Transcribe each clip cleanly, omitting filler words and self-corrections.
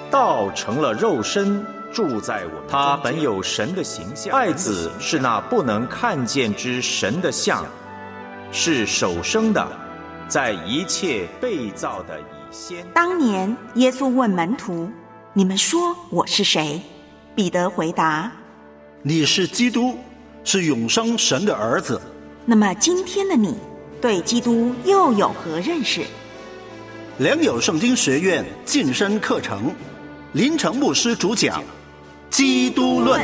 道成了肉身，住在我们中间。他本有神的形象，爱子是那不能看见之神的像，是首生的，在一切被造的以先。 当年耶稣问门徒：你们说我是谁？彼得回答： 你是基督，是永生神的儿子。 那么今天的你对基督又有何认识？ 良友圣经学院晋升课程，林成牧师主讲《基督论》。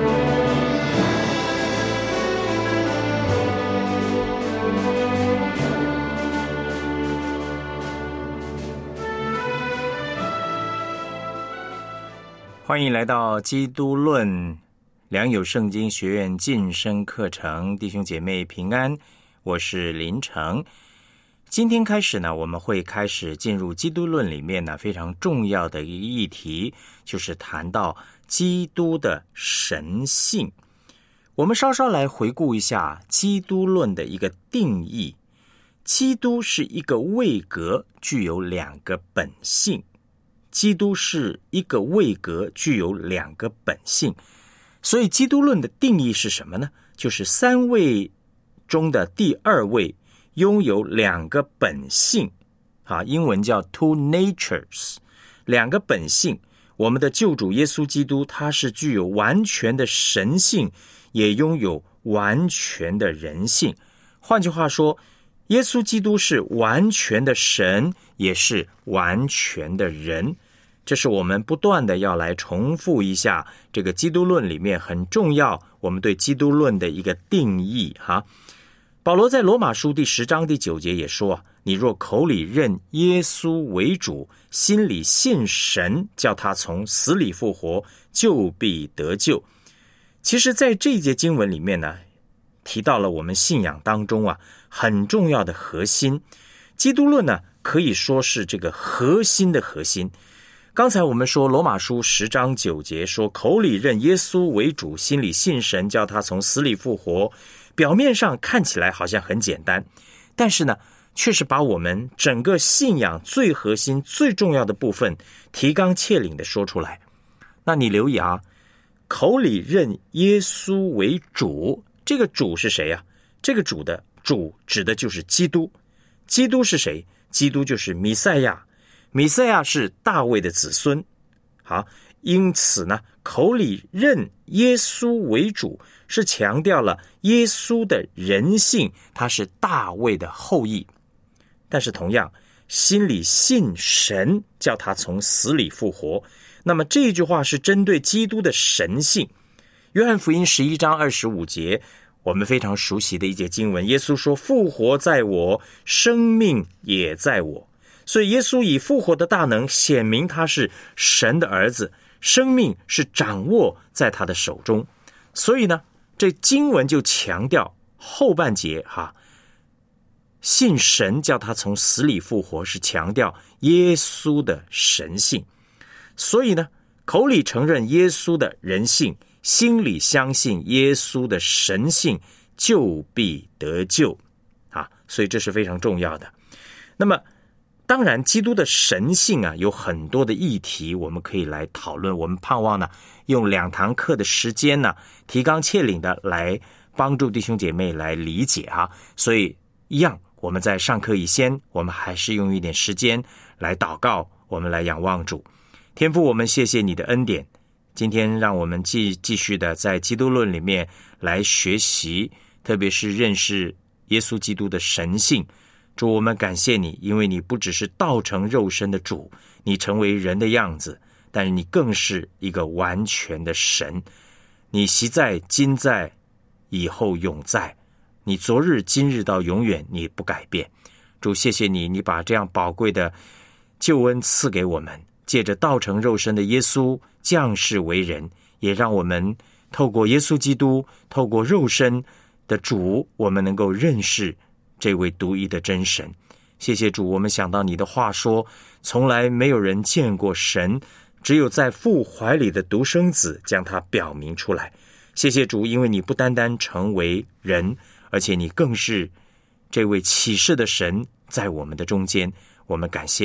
欢迎来到《基督论》良友圣经学院晋升课程，弟兄姐妹平安，我是林成。今天开始呢，我们会开始进入《基督论》里面呢非常重要的一个议题，就是谈到基督的神性。我们稍稍来回顾一下《基督论》的一个定义。基督是一个位格，具有两个本性。基督是一个位格，具有两个本性。所以基督论的定义是什么呢？就是三位中的第二位拥有两个本性，英文叫 two natures， 两个本性。我们的救主耶稣基督，他是具有完全的神性，也拥有完全的人性。换句话说，耶稣基督是完全的神，也是完全的人。这是我们不断的要来重复一下这个基督论里面很重要，我们对基督论的一个定义保罗在罗马书第10章第9节也说，你若口里认耶稣为主，心里信神，叫他从死里复活，就必得救。其实在这一节经文里面呢，提到了我们信仰当中很重要的核心。基督论呢可以说是这个核心的核心。刚才我们说罗马书10章9节说，口里认耶稣为主，心里信神，叫他从死里复活。表面上看起来好像很简单，但是呢却是把我们整个信仰最核心最重要的部分提纲挈领的说出来。那你留意口里认耶稣为主，这个主是谁这个主的主指的就是基督。基督是谁？基督就是弥赛亚。弥赛亚是大卫的子孙。因此呢，口里认耶稣为主，是强调了耶稣的人性，他是大卫的后裔。但是同样，心里信神，叫他从死里复活。那么这句话是针对基督的神性。约翰福音11章25节，我们非常熟悉的一节经文，耶稣说，复活在我，生命也在我。所以耶稣以复活的大能显明他是神的儿子，生命是掌握在他的手中。所以呢，这经文就强调后半节信神叫他从死里复活，是强调耶稣的神性。所以呢，口里承认耶稣的人性，心里相信耶稣的神性，就必得救所以这是非常重要的。那么当然基督的神性有很多的议题我们可以来讨论，我们盼望呢用2堂课的时间呢提纲挈领的来帮助弟兄姐妹来理解所以一样，我们在上课以前，我们还是用一点时间来祷告，我们来仰望主。天父，我们谢谢你的恩典，今天让我们继续的在基督论里面来学习，特别是认识耶稣基督的神性。主，我们感谢你，因为你不只是道成肉身的主，你成为人的样子，但是你更是一个完全的神。你昔在，今在，以后永在，你昨日今日到永远，你不改变。主，谢谢你，你把这样宝贵的救恩赐给我们，借着道成肉身的耶稣降世为人，也让我们透过耶稣基督，透过肉身的主，我们能够认识这位独一的真神。谢谢主，我们想到你的话说，从来没有人见过神，只有在父怀里的独生子将他表明出来。谢谢主，因为你不单单成为人，而且你更是这位启示的神在我们的中间。我们感谢你，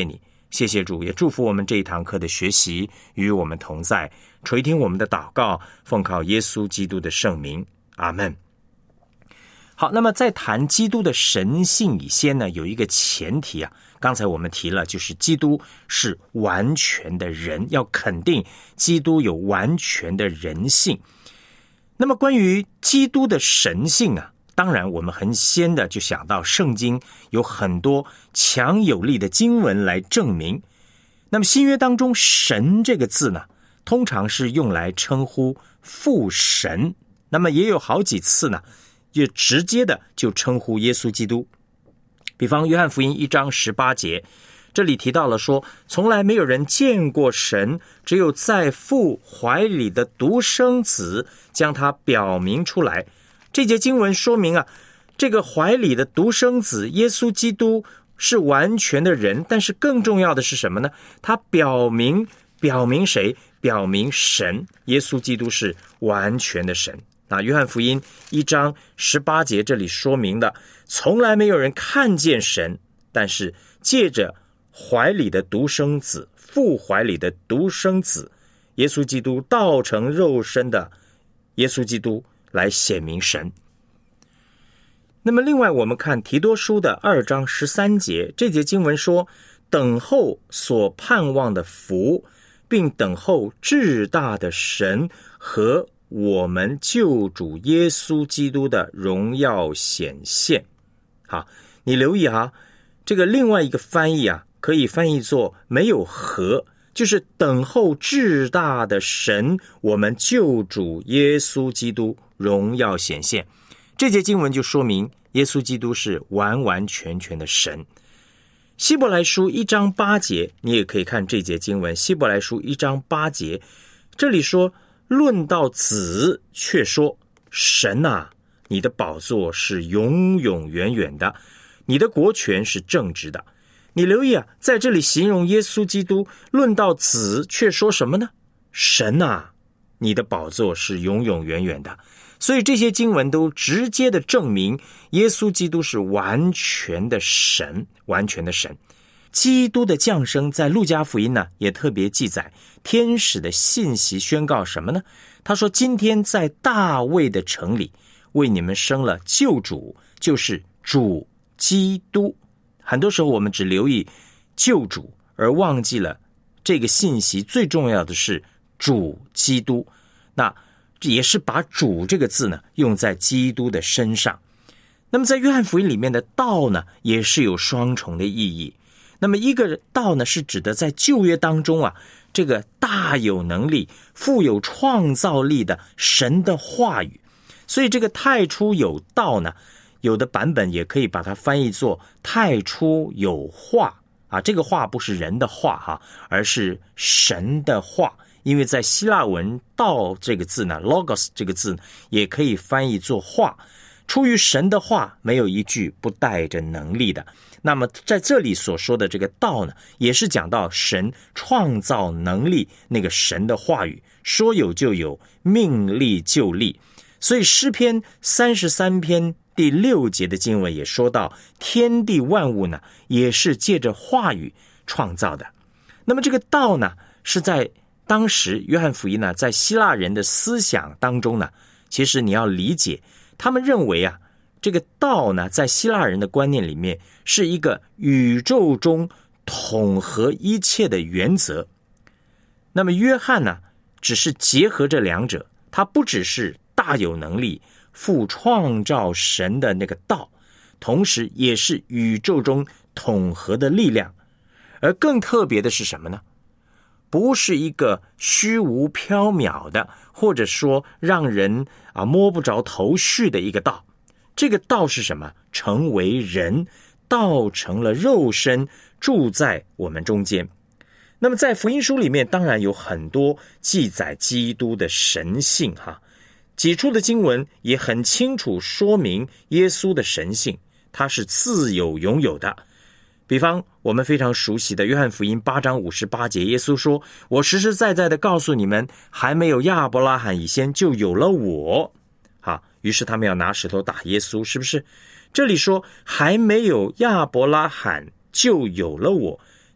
谢谢主，也祝福我们这一堂课的学习与我们同在，垂听我们的祷告，奉靠耶稣基督的圣名，阿们。好，那么在谈基督的神性以先呢，有一个前提啊，刚才我们提了，就是基督是完全的人，要肯定基督有完全的人性。那么关于基督的神性啊，当然我们很先的就想到圣经有很多强有力的经文来证明。那么新约当中神这个字呢，通常是用来称呼父神，那么也有好几次呢也直接的就称呼耶稣基督。比方约翰福音1章18节，这里提到了说，从来没有人见过神，只有在父怀里的独生子将他表明出来。这节经文说明啊，这个怀里的独生子耶稣基督是完全的人，但是更重要的是什么呢？他表明谁？表明神，耶稣基督是完全的神。那约翰福音1章18节这里说明的，从来没有人看见神，但是借着怀里的独生子，父怀里的独生子耶稣基督道成肉身的耶稣基督来显明神。那么另外我们看提多书的2章13节，这节经文说，等候所盼望的福，并等候至大的神和我们救主耶稣基督的荣耀显现。好，你留意啊，这个另外一个翻译啊，可以翻译作没有和，就是等候至大的神，我们救主耶稣基督荣耀显现。这节经文就说明耶稣基督是完完全全的神。希伯来书1章8节，你也可以看这节经文，希伯来书1章8节，这里说，论到子，却说，神啊，你的宝座是永永远远的，你的国权是正直的。你留意啊，在这里形容耶稣基督，论到子，却说什么呢？神啊，你的宝座是永永远远的。所以这些经文都直接的证明耶稣基督是完全的神，完全的神。基督的降生在路加福音呢，也特别记载天使的信息，宣告什么呢？他说，今天在大卫的城里为你们生了救主，就是主基督。很多时候我们只留意救主，而忘记了这个信息最重要的是主基督。那也是把主这个字呢用在基督的身上。那么在约翰福音里面的道呢，也是有双重的意义。那么一个道呢，是指的在旧约当中啊，这个大有能力、富有创造力的神的话语。所以这个太初有道呢，有的版本也可以把它翻译作太初有话啊，这个话不是人的话哈，而是神的话。因为在希腊文道这个字呢 logos 这个字也可以翻译作话，出于神的话没有一句不带着能力的。那么在这里所说的这个道呢，也是讲到神创造能力，那个神的话语说有就有，命立就立。所以诗篇33篇第6节的经文也说到，天地万物呢也是借着话语创造的。那么这个道呢，是在当时约翰福音呢，在希腊人的思想当中呢，其实你要理解，他们认为啊，这个道呢，在希腊人的观念里面是一个宇宙中统合一切的原则。那么约翰呢，只是结合这两者，他不只是大有能力、富创造神的那个道，同时也是宇宙中统合的力量。而更特别的是什么呢？不是一个虚无缥缈的，或者说让人摸不着头绪的一个道。这个道是什么？成为人，道成了肉身，住在我们中间。那么在福音书里面当然有很多记载基督的神性哈，几处的经文也很清楚说明耶稣的神性，他是自有永有的。比方我们非常熟悉的约翰福音8章58节，耶稣说，我实实在在的告诉你们，还没有亚伯拉罕以先就有了我。于是他们要拿石头打耶稣，是不是？这里说还没有亚伯拉罕就有了我，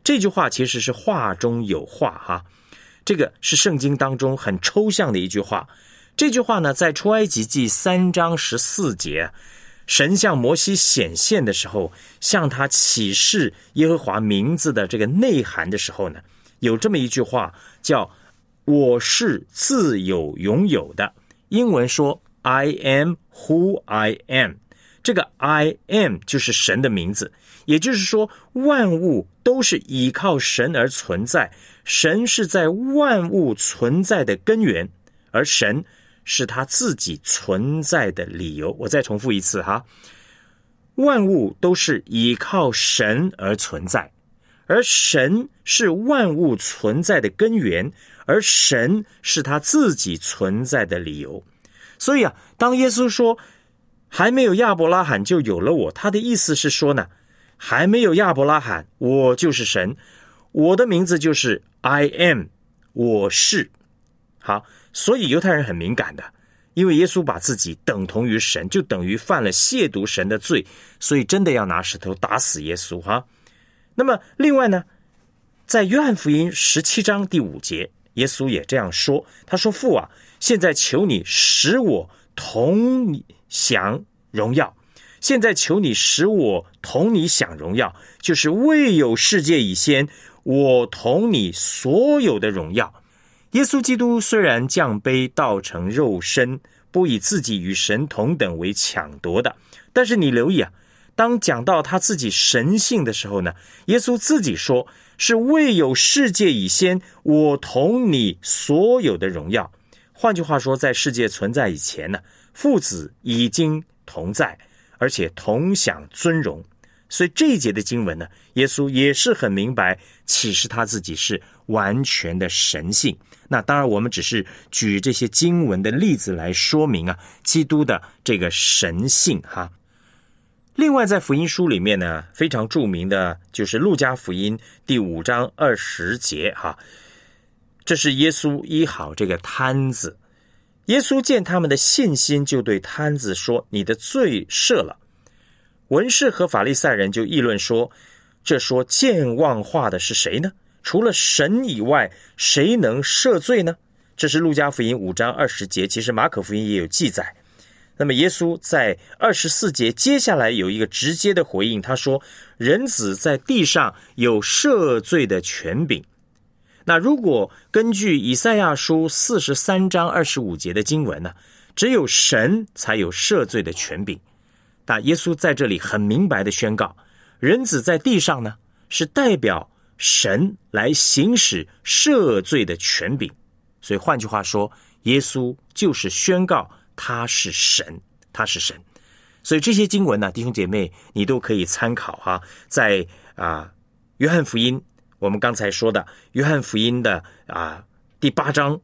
这句话其实是话中有话哈，这个是圣经当中很抽象的一句话。这句话呢，在出埃及记3章14节，神向摩西显现的时候，向他启示耶和华名字的这个内涵的时候呢，有这么一句话叫我是自有永有的，英文说 I am who I am， 这个 I am 就是神的名字，也就是说万物都是依靠神而存在，神是在万物存在的根源，而神是他自己存在的理由。我再重复一次哈，万物都是依靠神而存在，而神是万物存在的根源，而神是他自己存在的理由。所以当耶稣说还没有亚伯拉罕就有了我，他的意思是说呢，还没有亚伯拉罕，我就是神，我的名字就是 I am， 我是。好，所以犹太人很敏感的，因为耶稣把自己等同于神，就等于犯了亵渎神的罪，所以真的要拿石头打死耶稣哈。那么另外呢，在约翰福音17章第5节，耶稣也这样说，他说父啊，现在求你使我同你享荣耀，现在求你使我同你享荣耀，就是未有世界以先，我同你所有的荣耀。耶稣基督虽然降卑道成肉身，不以自己与神同等为抢夺的，但是你留意当讲到他自己神性的时候呢，耶稣自己说是未有世界以先，我同你所有的荣耀。换句话说，在世界存在以前呢，父子已经同在，而且同享尊荣。所以这一节的经文呢，耶稣也是很明白启示他自己是完全的神性。那当然我们只是举这些经文的例子来说明基督的这个神性哈。另外在福音书里面呢，非常著名的就是路加福音第5章20节哈，这是耶稣医好这个瘫子。耶稣见他们的信心，就对瘫子说，你的罪赦了。文士和法利赛人就议论说，这说健忘话的是谁呢？除了神以外，谁能赦罪呢？这是路加福音5章20节，其实马可福音也有记载。那么耶稣在24节接下来有一个直接的回应，他说人子在地上有赦罪的权柄。那如果根据以赛亚书43章25节的经文呢，只有神才有赦罪的权柄。但耶稣在这里很明白的宣告，人子在地上呢，是代表神来行使赦罪的权柄。所以换句话说，耶稣就是宣告他是神，他是神。所以这些经文呢，弟兄姐妹你都可以参考哈。在约翰福音，我们刚才说的约翰福音的第8章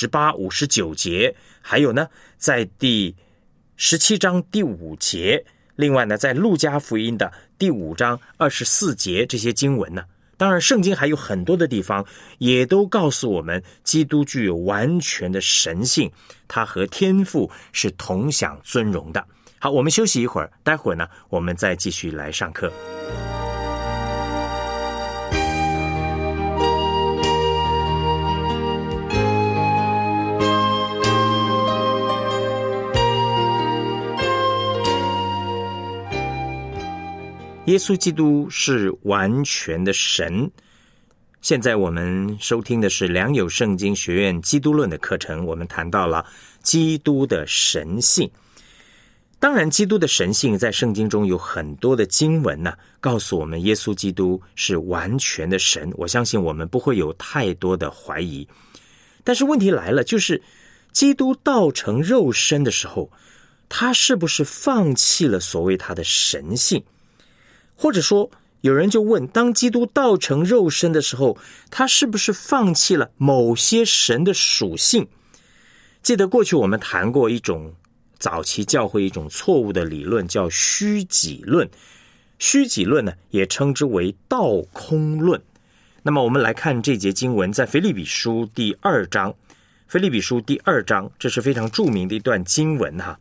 58、59节，还有呢在第17章第5节，另外呢在路加福音的第5章24节，这些经文呢，当然圣经还有很多的地方也都告诉我们基督具有完全的神性，他和天父是同享尊荣的。好，我们休息一会儿，待会儿呢我们再继续来上课。耶稣基督是完全的神。现在我们收听的是良友圣经学院基督论的课程，我们谈到了基督的神性。当然基督的神性在圣经中有很多的经文呢，告诉我们耶稣基督是完全的神，我相信我们不会有太多的怀疑。但是问题来了，就是基督道成肉身的时候，他是不是放弃了所谓他的神性？或者说有人就问，当基督道成肉身的时候，他是不是放弃了某些神的属性？记得过去我们谈过一种早期教会一种错误的理论，叫虚己论。虚己论呢，也称之为道空论。那么我们来看这节经文，在腓立比书第2章，腓立比书第2章，这是非常著名的一段经文哈。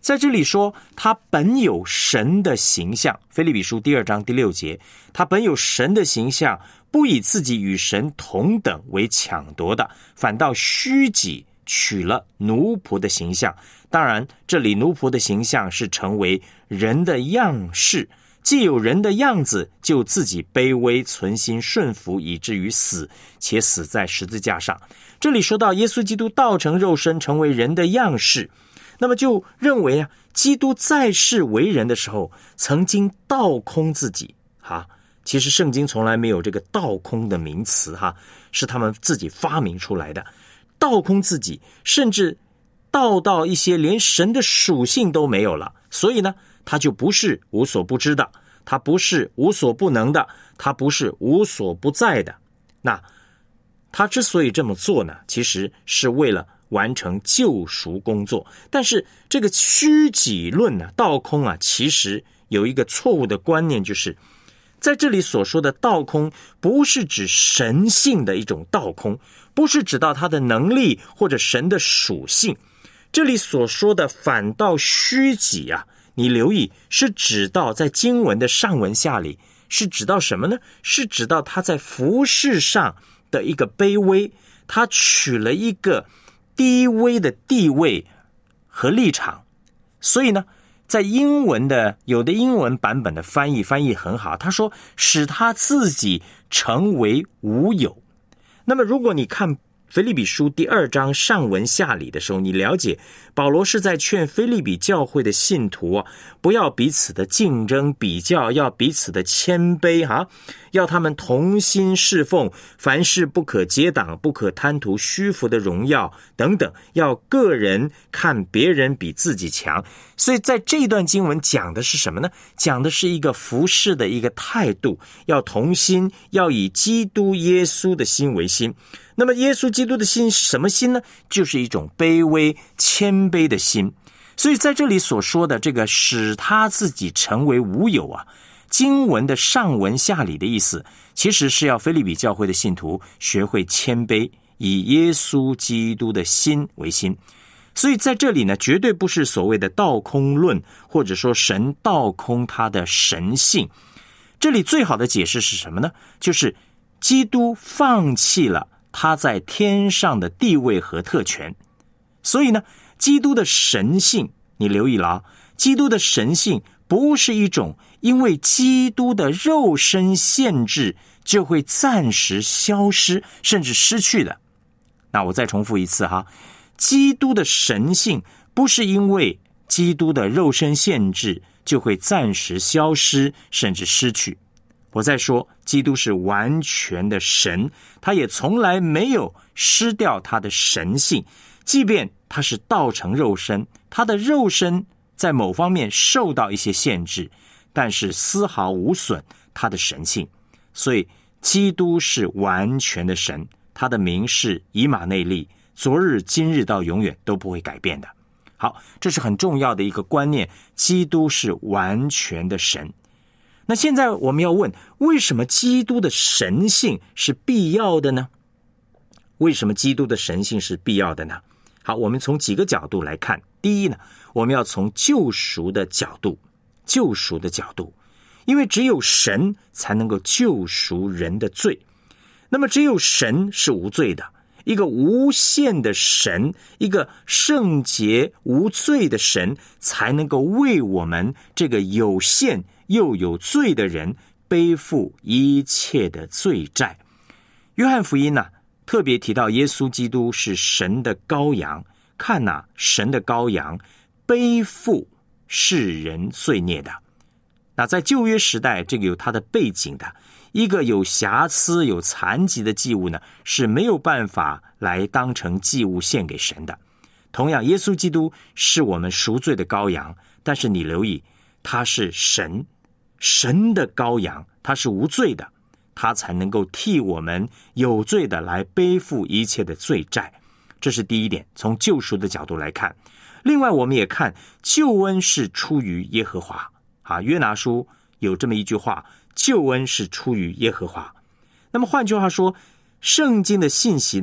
在这里说他本有神的形象，腓立比书2章第6节，他本有神的形象，不以自己与神同等为抢夺的，反倒虚己，取了奴仆的形象。当然这里奴仆的形象是成为人的样式，既有人的样子，就自己卑微，存心顺服，以至于死，且死在十字架上。这里说到耶稣基督道成肉身，成为人的样式，那么就认为基督在世为人的时候，曾经倒空自己其实圣经从来没有这个倒空的名词是他们自己发明出来的。倒空自己，甚至倒到一些连神的属性都没有了，所以呢，他就不是无所不知的，他不是无所不能的，他不是无所不在的。那他之所以这么做呢，其实是为了完成救赎工作。但是这个虚己论倒空其实有一个错误的观念，就是在这里所说的倒空，不是指神性的一种倒空，不是指到他的能力或者神的属性。这里所说的反倒虚己你留意，是指到在经文的上文下里，是指到什么呢？是指到他在服事上的一个卑微，他取了一个低微的地位和立场。所以呢，在英文的有的英文版本的翻译很好，他说使他自己成为无有。那么如果你看腓立比书2章上文下理的时候，你了解保罗是在劝腓立比教会的信徒不要彼此的竞争比较，要彼此的谦卑要他们同心侍奉，凡事不可结党，不可贪图虚浮的荣耀等等，要个人看别人比自己强。所以在这一段经文讲的是什么呢？讲的是一个服事的一个态度，要同心，要以基督耶稣的心为心。那么耶稣基督的心是什么心呢？就是一种卑微谦卑的心。所以在这里所说的这个使他自己成为无有经文的上文下理的意思，其实是要腓立比教会的信徒学会谦卑，以耶稣基督的心为心。所以在这里呢，绝对不是所谓的倒空论，或者说神倒空他的神性。这里最好的解释是什么呢？就是基督放弃了他在天上的地位和特权。所以呢，基督的神性，你留意了基督的神性不是一种因为基督的肉身限制就会暂时消失甚至失去的。那我再重复一次基督的神性不是因为基督的肉身限制就会暂时消失甚至失去。我再说，基督是完全的神，他也从来没有失掉他的神性，即便他是道成肉身，他的肉身在某方面受到一些限制，但是丝毫无损他的神性。所以基督是完全的神，他的名是以马内利，昨日今日到永远都不会改变的。好，这是很重要的一个观念，基督是完全的神。那现在我们要问，为什么基督的神性是必要的呢？为什么基督的神性是必要的呢？好，我们从几个角度来看。第一呢，我们要从救赎的角度，因为只有神才能够救赎人的罪。那么只有神是无罪的，一个无限的神，一个圣洁无罪的神，才能够为我们这个有限又有罪的人背负一切的罪债。约翰福音特别提到耶稣基督是神的羔羊，看神的羔羊背负世人罪孽的。那在旧约时代，这个有它的背景的，一个有瑕疵有残疾的祭物呢，是没有办法来当成祭物献给神的。同样，耶稣基督是我们赎罪的羔羊，但是你留意，他是神的羔羊，他是无罪的，他才能够替我们有罪的来背负一切的罪债。这是第一点，从救赎的角度来看。另外我们也看救恩是出于耶和华约拿书有这么一句话，救恩是出于耶和华。那么换句话说，圣经的信息呢，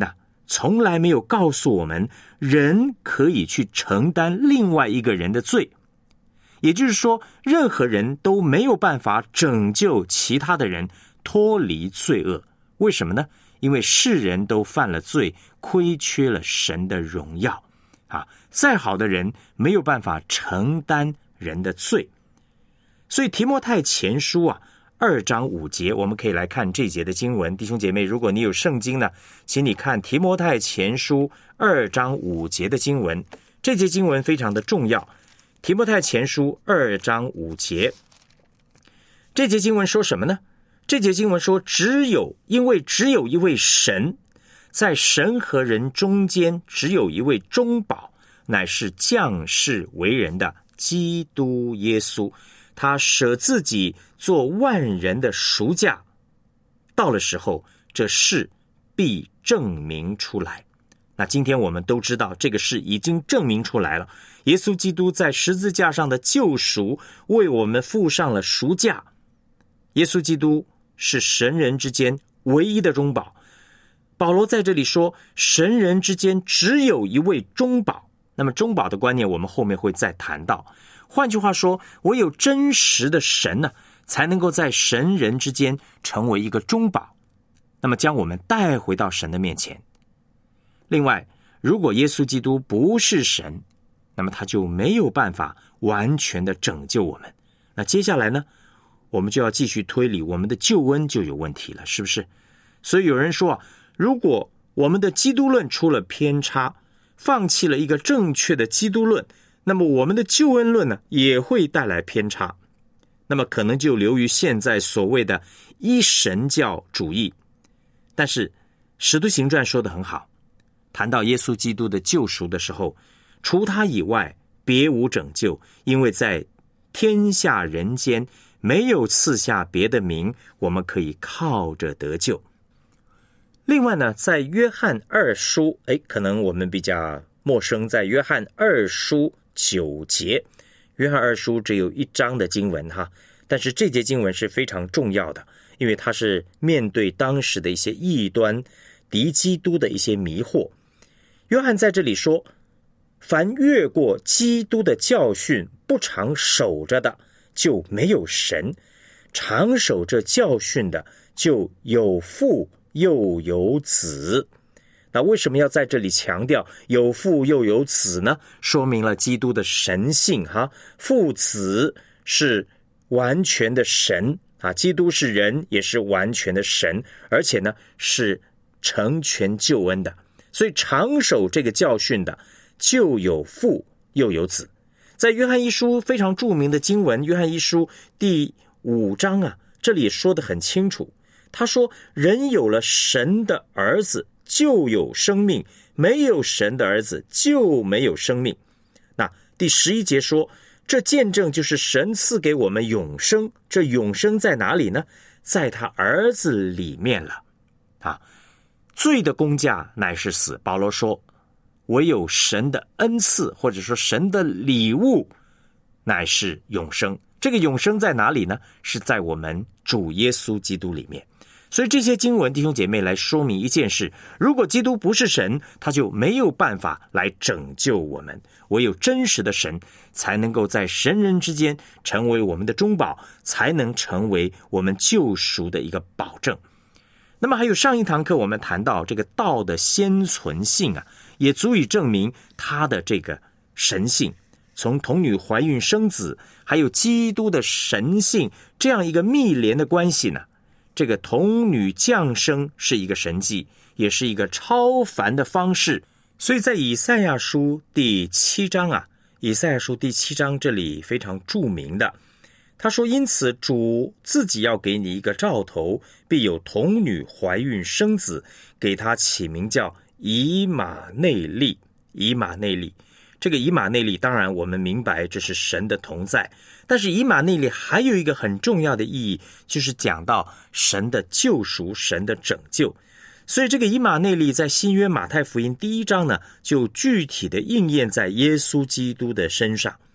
从来没有告诉我们人可以去承担另外一个人的罪。也就是说，任何人都没有办法拯救其他的人脱离罪恶。为什么呢？因为世人都犯了罪，亏缺了神的荣耀再好的人没有办法承担人的罪。所以提摩太前书2章5节，我们可以来看这节的经文。弟兄姐妹，如果你有圣经呢，请你看提摩太前书2章5节的经文。这节经文非常的重要。提摩太前书2章5节，这节经文说什么呢？这节经文说，因为只有一位神，在神和人中间只有一位中保，乃是降世为人的基督耶稣，他舍自己做万人的赎价，到了时候，这事必证明出来。那今天我们都知道，这个事已经证明出来了。耶稣基督在十字架上的救赎，为我们付上了赎价。耶稣基督是神人之间唯一的中保。保罗在这里说，神人之间只有一位中保。那么中保的观念我们后面会再谈到。换句话说，唯有真实的神呢，才能够在神人之间成为一个中保，那么将我们带回到神的面前。另外，如果耶稣基督不是神，那么他就没有办法完全的拯救我们。那接下来呢，我们就要继续推理，我们的救恩就有问题了，是不是？所以有人说如果我们的基督论出了偏差，放弃了一个正确的基督论，那么我们的救恩论呢，也会带来偏差。那么可能就流于现在所谓的一神教主义。但是使徒行传说得很好，谈到耶稣基督的救赎的时候，除他以外别无拯救，因为在天下人间没有赐下别的名，我们可以靠着得救。另外呢，在约翰2书，可能我们比较陌生，在约翰2书9节，约翰2书只有1章的经文但是这节经文是非常重要的，因为它是面对当时的一些异端敌基督的一些迷惑。约翰在这里说，凡越过基督的教训不常守着的，就没有神；常守着教训的，就有父又有子。那为什么要在这里强调有父又有子呢？说明了基督的神性父子是完全的神基督是人，也是完全的神，而且呢是成全救恩的。所以常守这个教训的，就有父又有子。在约翰一书非常著名的经文，约翰一书第5章这里说得很清楚。他说，人有了神的儿子就有生命，没有神的儿子就没有生命。那第11节说，这见证就是神赐给我们永生，这永生在哪里呢？在他儿子里面了罪的工价乃是死。保罗说，唯有神的恩赐，或者说神的礼物，乃是永生。这个永生在哪里呢？是在我们主耶稣基督里面。所以这些经文，弟兄姐妹，来说明一件事，如果基督不是神，他就没有办法来拯救我们。唯有真实的神才能够在神人之间成为我们的中保，才能成为我们救赎的一个保证。那么还有上一堂课我们谈到这个道的先存性也足以证明它的这个神性。从童女怀孕生子，还有基督的神性这样一个密连的关系呢，这个童女降生是一个神迹，也是一个超凡的方式。所以在以赛亚书第7章以赛亚书第7章这里非常著名的，他说，因此主自己要给你一个兆头，必有童女怀孕生子，给他起名叫以马内利。以马内利，这个以马内利当然我们明白这是神的同在，但是以马内利还有一个很重要的意义，就是讲到神的救赎，神的拯救。所以这个以马内利在新约马太福音第1章呢，就具体的应验在耶稣基督的身上。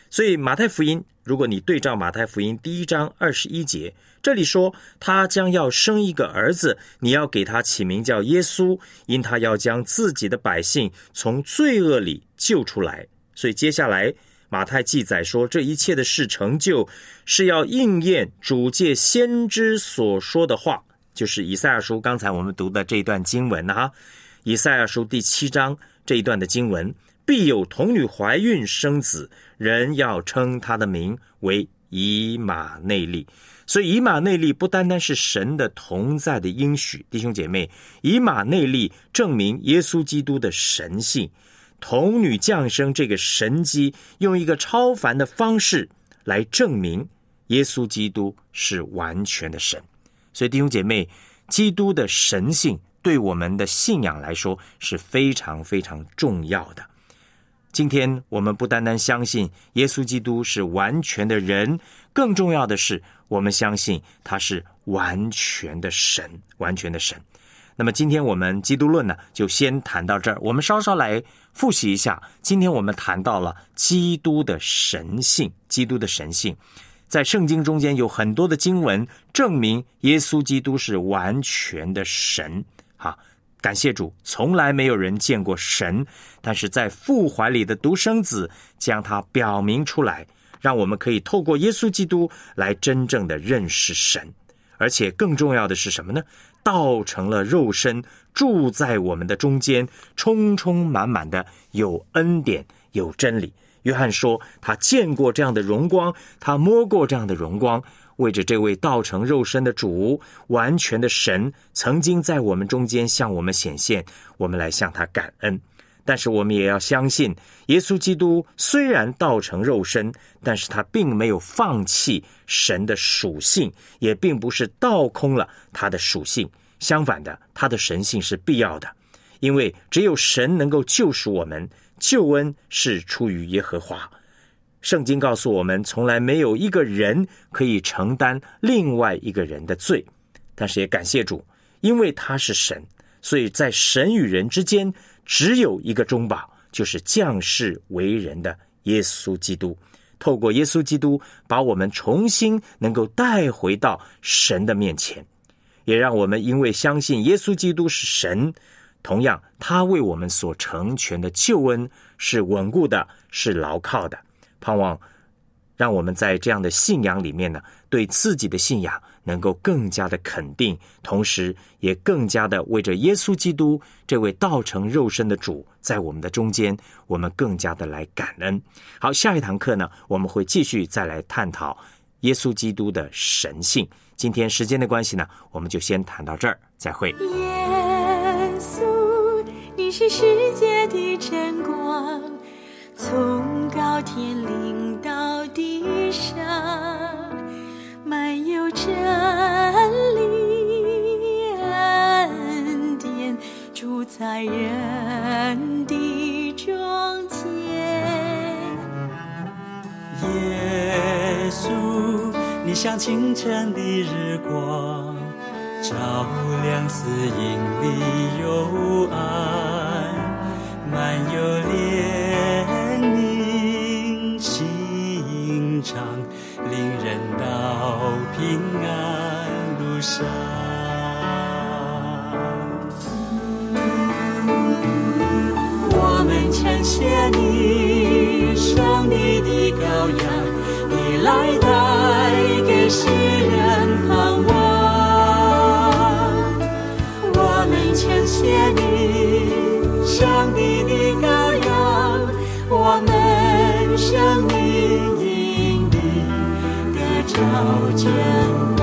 所以马太福音，如果你对照马太福音第1章21节，这里说他将要生一个儿子，你要给他起名叫耶稣，因他要将自己的百姓从罪恶里救出来。所以接下来马太记载说，这一切的事成就，是要应验主借先知所说的话，就是以赛亚书刚才我们读的这一段经文以赛亚书第7章这一段的经文，必有童女怀孕生子，人要称他的名为以马内利。所以以马内利不单单是神的同在的应许，弟兄姐妹，以马内利证明耶稣基督的神性。童女降生这个神迹，用一个超凡的方式来证明耶稣基督是完全的神。所以弟兄姐妹，基督的神性对我们的信仰来说是非常非常重要的。今天我们不单单相信耶稣基督是完全的人，更重要的是我们相信他是完全的神，完全的神。那么今天我们基督论呢，就先谈到这儿。我们稍稍来复习一下，今天我们谈到了基督的神性，基督的神性。在圣经中间有很多的经文证明耶稣基督是完全的神。感谢主，从来没有人见过神，但是在父怀里的独生子将他表明出来，让我们可以透过耶稣基督来真正的认识神。而且更重要的是什么呢？道成了肉身，住在我们的中间，充充满满的有恩典，有真理。约翰说他见过这样的荣光，他摸过这样的荣光，为着这位道成肉身的主，完全的神，曾经在我们中间向我们显现，我们来向他感恩。但是我们也要相信，耶稣基督虽然道成肉身，但是他并没有放弃神的属性，也并不是倒空了他的属性。相反的，他的神性是必要的，因为只有神能够救赎我们，救恩是出于耶和华。圣经告诉我们，从来没有一个人可以承担另外一个人的罪。但是也感谢主，因为他是神，所以在神与人之间只有一个中保，就是降世为人的耶稣基督。透过耶稣基督，把我们重新能够带回到神的面前，也让我们因为相信耶稣基督是神，同样他为我们所成全的救恩是稳固的，是牢靠的。盼望让我们在这样的信仰里面呢，对自己的信仰能够更加的肯定，同时也更加的为着耶稣基督这位道成肉身的主在我们的中间，我们更加的来感恩。好，下一堂课呢，我们会继续再来探讨耶稣基督的神性。今天时间的关系呢，我们就先谈到这儿，再会。 耶稣，你是世界的真光，从高天临到地上，满有真理恩典，住在人的中间。 耶稣，你像清晨的日光，照亮死荫里幽暗，满有怜悯心肠，领人到平安路上。 我们称谢你，上帝的羔羊，你来带给世人盼望。我们称谢你，上帝的羔羊，我们生命因你得着真光。